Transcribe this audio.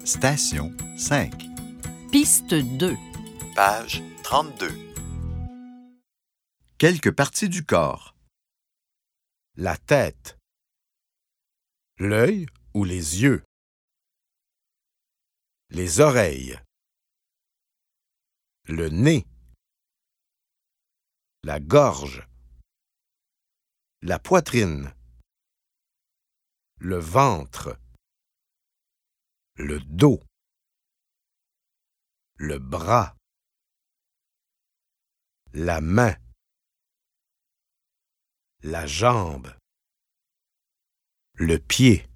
Station 5. Piste 2. Page 32. Quelques parties du corps. La tête, l'œil ou les yeux, les oreilles, le nez, la gorge, la poitrine, le ventre, le dos, le bras, la main, la jambe, le pied.